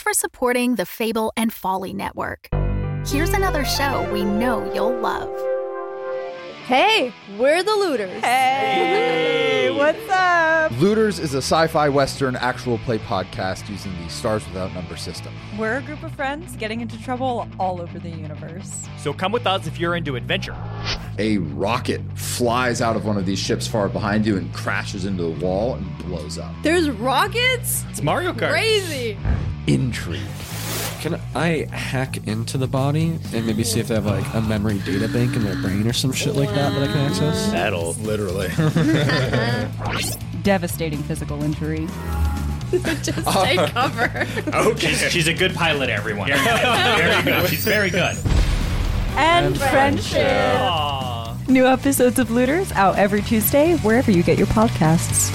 for supporting the Fable and Folly Network. Here's another show we know you'll love. Hey, we're the Looters. Hey, what's up? Looters is a sci-fi western actual play podcast using the Stars Without Number system. We're a group of friends getting into trouble all over the universe. So come with us if you're into adventure. A rocket flies out of one of these ships far behind you and crashes into the wall and blows up. There's rockets? It's Mario Kart. Crazy. Intrigue. Can I hack into the body and maybe see if they have like a memory data bank in their brain or some shit like that I can access? That'll Literally. Devastating physical injury. Just take cover. Okay. She's a good pilot, everyone. Very good. She's very good. And friendship. Aww. New episodes of Looters out every Tuesday, wherever you get your podcasts.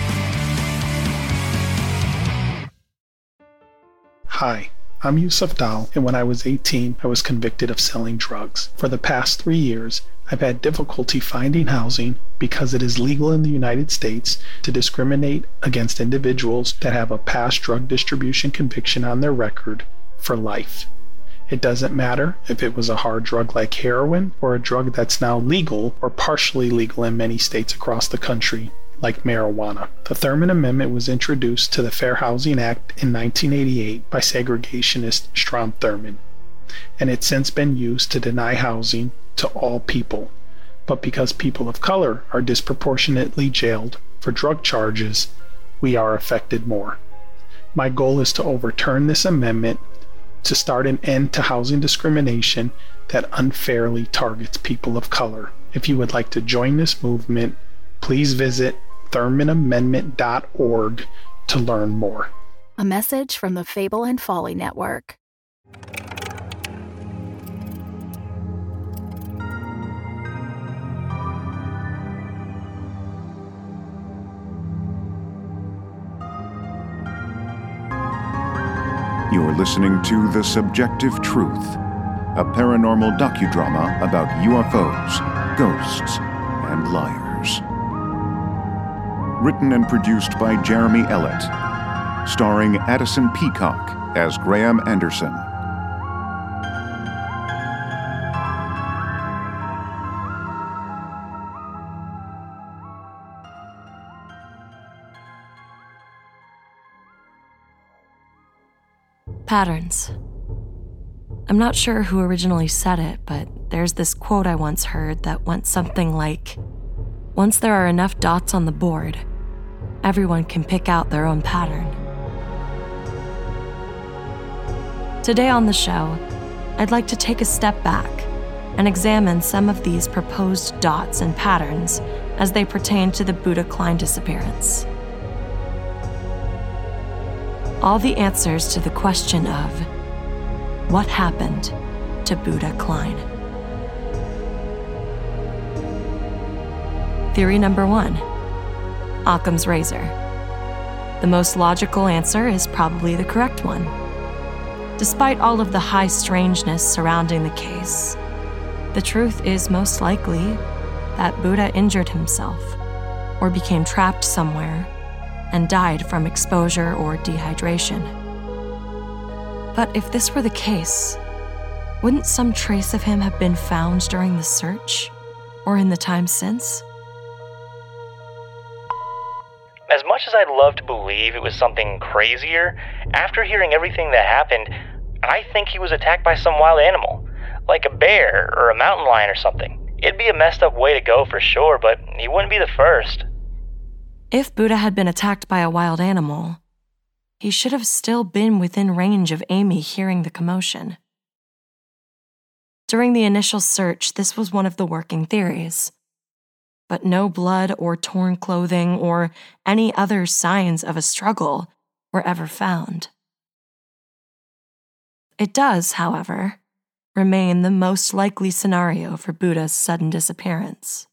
Hi, I'm Yusuf Dal, and when I was 18, I was convicted of selling drugs. For the past 3 years, I've had difficulty finding housing because it is legal in the United States to discriminate against individuals that have a past drug distribution conviction on their record for life. It doesn't matter if it was a hard drug like heroin or a drug that's now legal or partially legal in many states across the country, like marijuana. The Thurman Amendment was introduced to the Fair Housing Act in 1988 by segregationist Strom Thurmond, and it's since been used to deny housing to all people. But because people of color are disproportionately jailed for drug charges, we are affected more. My goal is to overturn this amendment to start an end to housing discrimination that unfairly targets people of color. If you would like to join this movement, please visit ThurmanAmendment.org to learn more. A message from the Fable and Folly Network. You're listening to The Subjective Truth, a paranormal docudrama about UFOs, ghosts, and liars. Written and produced by Jeremy Ellett, starring Addison Peacock as Graham Anderson. Patterns. I'm not sure who originally said it, but there's this quote I once heard that went something like, "Once there are enough dots on the board, everyone can pick out their own pattern." Today on the show, I'd like to take a step back and examine some of these proposed dots and patterns as they pertain to the Buddha Klein disappearance. All the answers to the question of what happened to Buddha Klein. Theory number 1, Occam's razor. The most logical answer is probably the correct one. Despite all of the high strangeness surrounding the case, the truth is most likely that Buddha injured himself or became trapped somewhere and died from exposure or dehydration. But if this were the case, wouldn't some trace of him have been found during the search or in the time since? As much as I'd love to believe it was something crazier, after hearing everything that happened, I think he was attacked by some wild animal, like a bear or a mountain lion or something. It'd be a messed up way to go for sure, but he wouldn't be the first. If Buddha had been attacked by a wild animal, he should have still been within range of Amy hearing the commotion. During the initial search, this was one of the working theories. But no blood or torn clothing or any other signs of a struggle were ever found. It does, however, remain the most likely scenario for Buddha's sudden disappearance.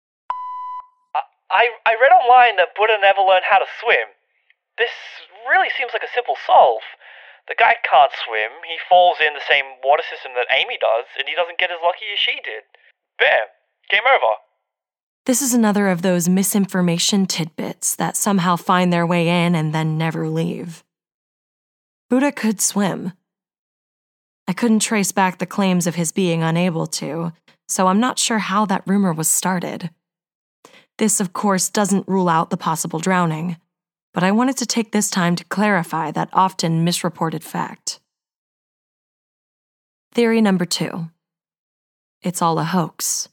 I read online that Buddha never learned how to swim. This really seems like a simple solve. The guy can't swim, he falls in the same water system that Amy does, and he doesn't get as lucky as she did. Bam! Game over. This is another of those misinformation tidbits that somehow find their way in and then never leave. Buddha could swim. I couldn't trace back the claims of his being unable to, so I'm not sure how that rumor was started. This, of course, doesn't rule out the possible drowning, but I wanted to take this time to clarify that often misreported fact. Theory number 2. It's all a hoax.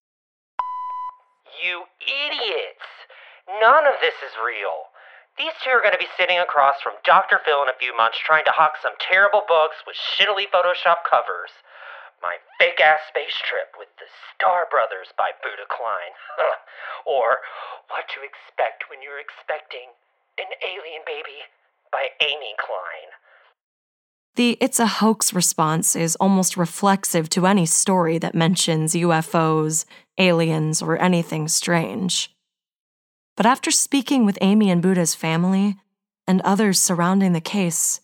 You idiots! None of this is real. These two are going to be sitting across from Dr. Phil in a few months trying to hawk some terrible books with shittily Photoshop covers. My fake-ass space trip with the Star Brothers by Buddha Klein. Or What to Expect When You're Expecting an Alien Baby by Amy Klein. The "it's a hoax" response is almost reflexive to any story that mentions UFOs, aliens, or anything strange. But after speaking with Amy and Buddha's family and others surrounding the case,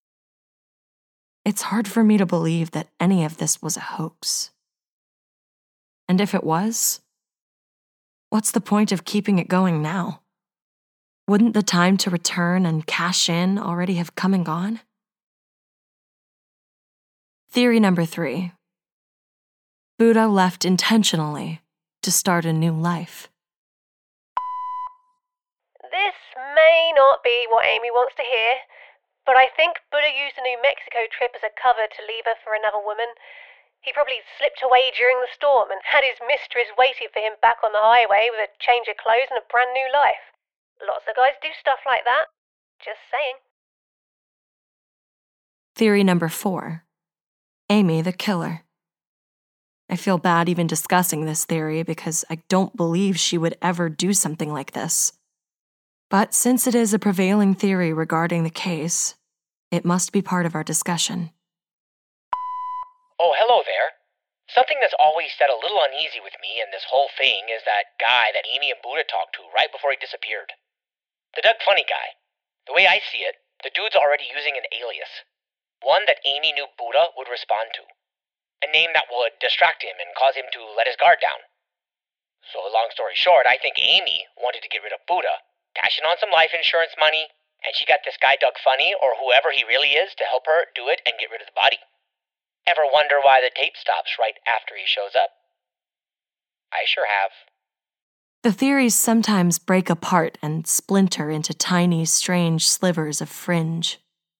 it's hard for me to believe that any of this was a hoax. And if it was, what's the point of keeping it going now? Wouldn't the time to return and cash in already have come and gone? Theory number 3. Buddha left intentionally to start a new life. This may not be what Amy wants to hear, but I think Buddha used the New Mexico trip as a cover to leave her for another woman. He probably slipped away during the storm and had his mistress waiting for him back on the highway with a change of clothes and a brand new life. Lots of guys do stuff like that. Just saying. Theory number 4. Amy the killer. I feel bad even discussing this theory because I don't believe she would ever do something like this. But since it is a prevailing theory regarding the case, it must be part of our discussion. Oh, hello there. Something that's always set a little uneasy with me in this whole thing is that guy that Amy and Buddha talked to right before he disappeared. The Doug Funny guy. The way I see it, the dude's already using an alias. One that Amy knew Buddha would respond to. A name that would distract him and cause him to let his guard down. So long story short, I think Amy wanted to get rid of Buddha, cash in on some life insurance money, and she got this guy Doug Funny, or whoever he really is, to help her do it and get rid of the body. Ever wonder why the tape stops right after he shows up? I sure have. The theories sometimes break apart and splinter into tiny, strange slivers of fringe.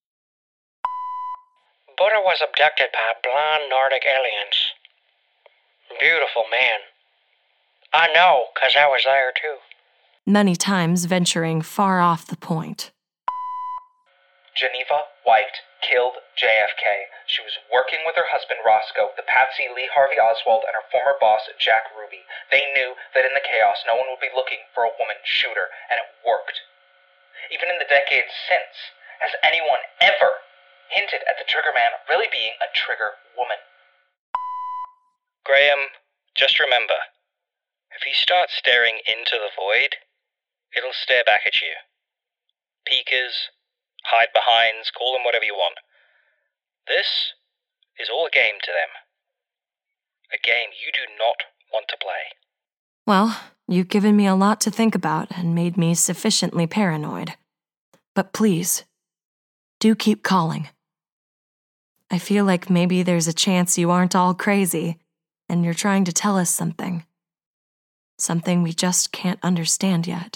Buddha was abducted by blonde Nordic aliens. Beautiful man. I know, 'cause I was there too. Many times venturing far off the point. Geneva White killed JFK. She was working with her husband Roscoe, the patsy Lee Harvey Oswald, and her former boss Jack Ruby. They knew that in the chaos no one would be looking for a woman shooter, and it worked. Even in the decades since, has anyone ever hinted at the trigger man really being a trigger woman? Graham, just remember, if you start staring into the void, it'll stare back at you. Peekers, hide-behinds, call them whatever you want. This is all a game to them. A game you do not want to play. Well, you've given me a lot to think about and made me sufficiently paranoid. But please, do keep calling. I feel like maybe there's a chance you aren't all crazy and you're trying to tell us something. Something we just can't understand yet.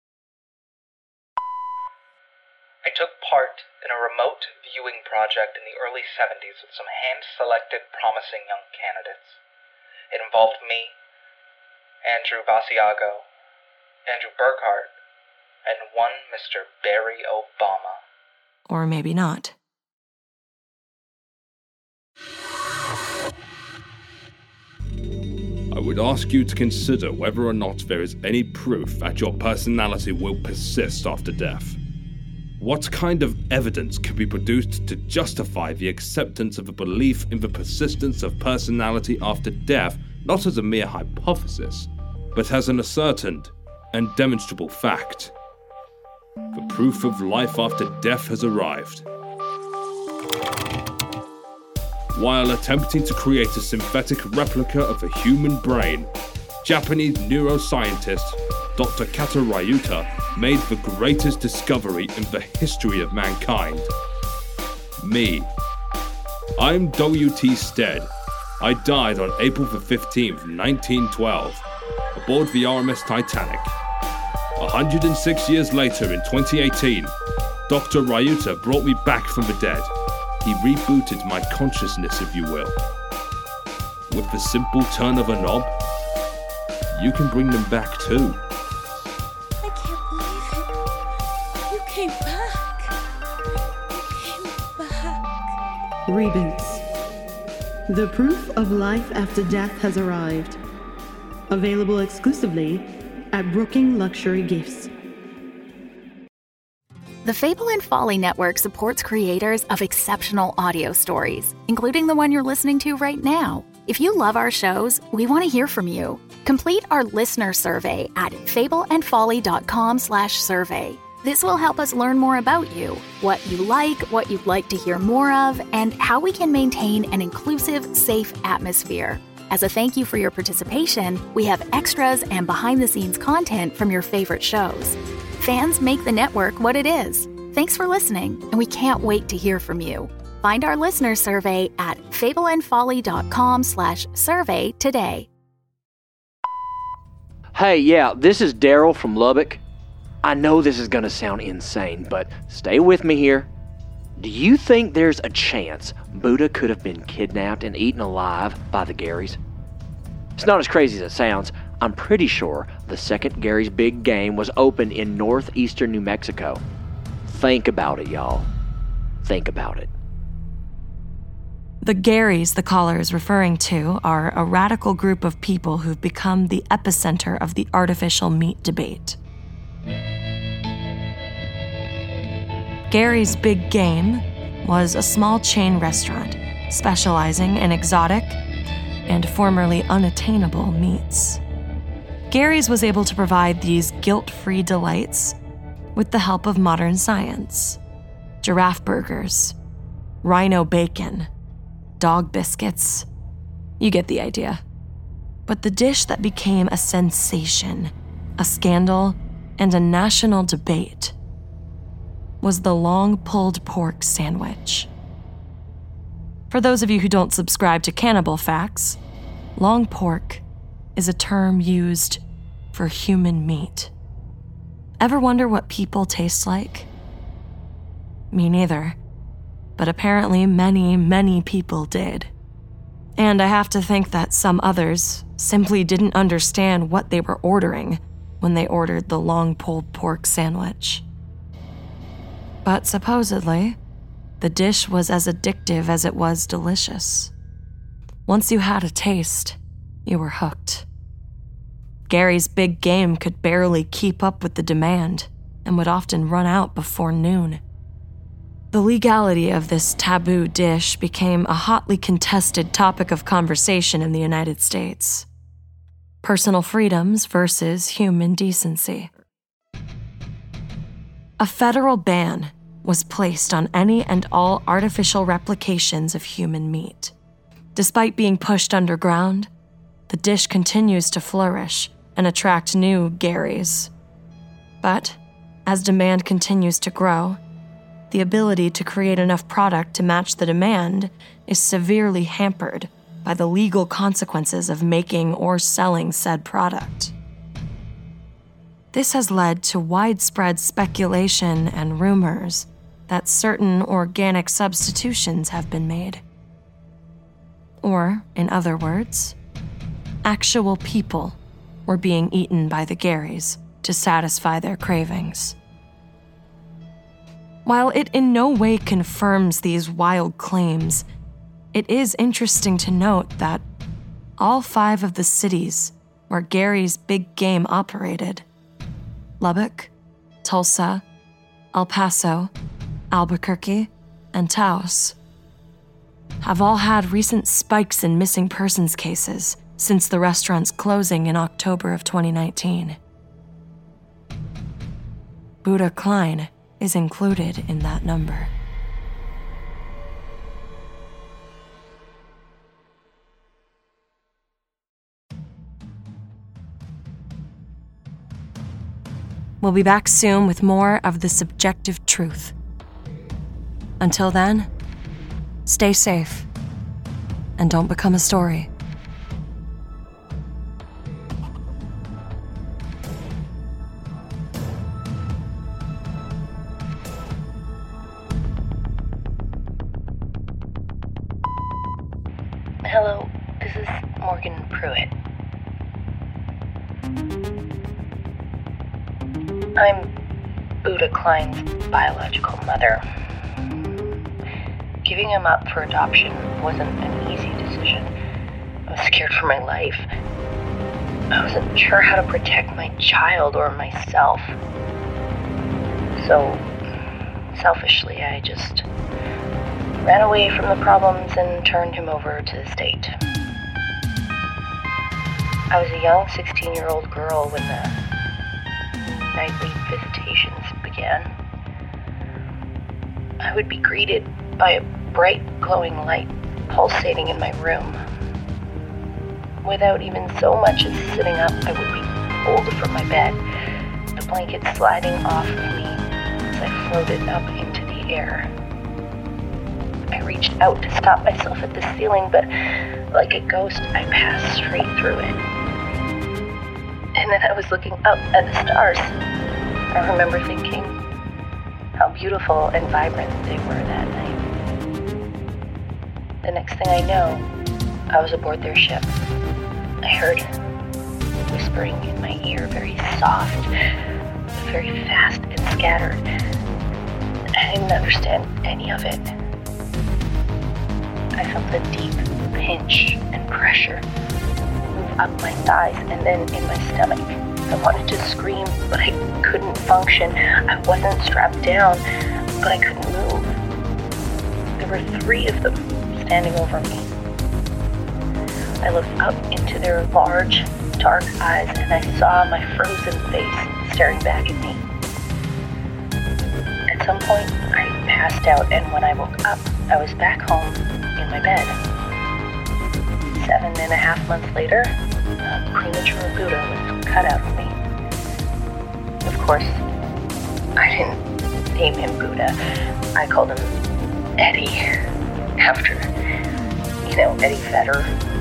I took part in a remote viewing project in the early 70s with some hand-selected promising young candidates. It involved me, Andrew Basiago, Andrew Burkhart, and one Mr. Barry Obama. Or maybe not. I would ask you to consider whether or not there is any proof that your personality will persist after death. What kind of evidence could be produced to justify the acceptance of a belief in the persistence of personality after death, not as a mere hypothesis, but as an ascertained and demonstrable fact? The proof of life after death has arrived. While attempting to create a synthetic replica of the human brain, Japanese neuroscientist Dr. Kato Ryuta made the greatest discovery in the history of mankind. Me. I'm W.T. Stead. I died on April the 15th, 1912, aboard the RMS Titanic. 106 years later, in 2018, Dr. Ryuta brought me back from the dead. He rebooted my consciousness, if you will. With the simple turn of a knob, you can bring them back too. I can't believe it. You came back. You came back. Reboots. The proof of life after death has arrived. Available exclusively at Brooking Luxury Gifts. The Fable and Folly Network supports creators of exceptional audio stories, including the one you're listening to right now. If you love our shows, we want to hear from you. Complete our listener survey at fableandfolly.com/survey. This will help us learn more about you, what you like, what you'd like to hear more of, and how we can maintain an inclusive, safe atmosphere. As a thank you for your participation, we have extras and behind-the-scenes content from your favorite shows. Fans make the network what it is. Thanks for listening, and we can't wait to hear from you. Find our listener survey at fableandfolly.com/survey today. Hey, yeah, this is Daryl from Lubbock. I know this is gonna sound insane, but stay with me here. Do you think there's a chance Buddha could have been kidnapped and eaten alive by the Garys? It's not as crazy as it sounds. I'm pretty sure the second Gary's Big Game was opened in northeastern New Mexico. Think about it, y'all. Think about it. The Garys the caller is referring to are a radical group of people who've become the epicenter of the artificial meat debate. Gary's Big Game was a small chain restaurant specializing in exotic and formerly unattainable meats. Gary's was able to provide these guilt-free delights with the help of modern science. Giraffe burgers, rhino bacon, dog biscuits. You get the idea. But the dish that became a sensation, a scandal, and a national debate was the long pulled pork sandwich. For those of you who don't subscribe to Cannibal Facts, long pork is a term used for human meat. Ever wonder what people taste like? Me neither. But apparently many people did. And I have to think that some others simply didn't understand what they were ordering when they ordered the long pulled pork sandwich. But supposedly, the dish was as addictive as it was delicious. Once you had a taste, you were hooked. Gary's Big Game could barely keep up with the demand and would often run out before noon. The legality of this taboo dish became a hotly contested topic of conversation in the United States. Personal freedoms versus human decency. A federal ban was placed on any and all artificial replications of human meat. Despite being pushed underground, the dish continues to flourish and attract new Garys. But as demand continues to grow, the ability to create enough product to match the demand is severely hampered by the legal consequences of making or selling said product. This has led to widespread speculation and rumors that certain organic substitutions have been made. Or, in other words, actual people were being eaten by the Garys to satisfy their cravings. While it in no way confirms these wild claims, it is interesting to note that all 5 of the cities where Gary's Big Game operated, Lubbock, Tulsa, El Paso, Albuquerque, and Taos, have all had recent spikes in missing persons cases since the restaurant's closing in October of 2019. Buddha Klein is included in that number. We'll be back soon with more of The Subjective Truth. Until then, Stay safe. And don't become a story. Hello, this is Morgan Pruitt. I'm Buddha Klein's biological mother. Giving him up for adoption wasn't an easy decision. I was scared for my life. I wasn't sure how to protect my child or myself. So, selfishly, I just ran away from the problems and turned him over to the state. I was a young 16-year-old girl when the nightly visitations began. I would be greeted by a bright, glowing light pulsating in my room. Without even so much as sitting up, I would be pulled from my bed, the blanket sliding off of me as I floated up into the air. I reached out to stop myself at the ceiling, but like a ghost, I passed straight through it. And then I was looking up at the stars. I remember thinking how beautiful and vibrant they were that night. The next thing I know, I was aboard their ship. I heard whispering in my ear, very soft, very fast and scattered. I didn't understand any of it. I felt a deep pinch and pressure move up my thighs and then in my stomach. I wanted to scream, but I couldn't function. I wasn't strapped down, but I couldn't move. There were 3 of them standing over me. I looked up into their large, dark eyes, and I saw my frozen face staring back at me. At some point, I passed out, and when I woke up, I was back home in my bed. 7.5 months later, a premature Buddha was cut out of me. Of course, I didn't name him Buddha. I called him Eddie, after, Eddie Vedder.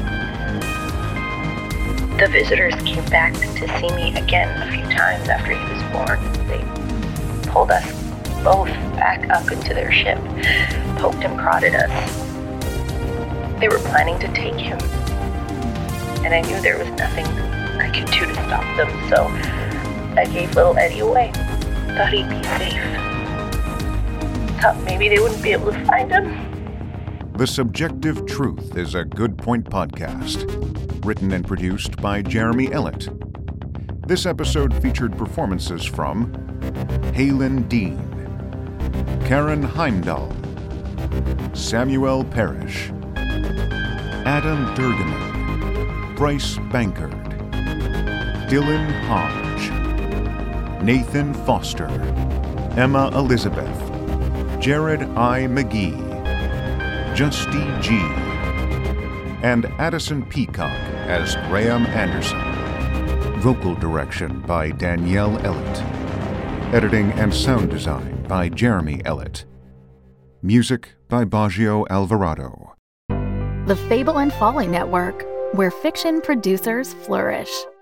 The visitors came back to see me again a few times after he was born. They pulled us both back up into their ship, poked and prodded us. They were planning to take him, and I knew there was nothing I could do to stop them, so I gave little Eddie away. Thought he'd be safe. Thought maybe they wouldn't be able to find him. The Subjective Truth is a Good Point podcast, written and produced by Jeremy Ellett. This episode featured performances from Halen Dean, Karen Heimdahl, Samuel Parrish, Adam Durgaman, Bryce Bankard, Dylan Hodge, Nathan Foster, Emma Elizabeth, Jared I. McGee, Justy G, and Addison Peacock as Graham Anderson. Vocal direction by Danielle Ellett. Editing and sound design by Jeremy Ellett. Music by Baggio Alvarado. The Fable and Folly Network, where fiction producers flourish.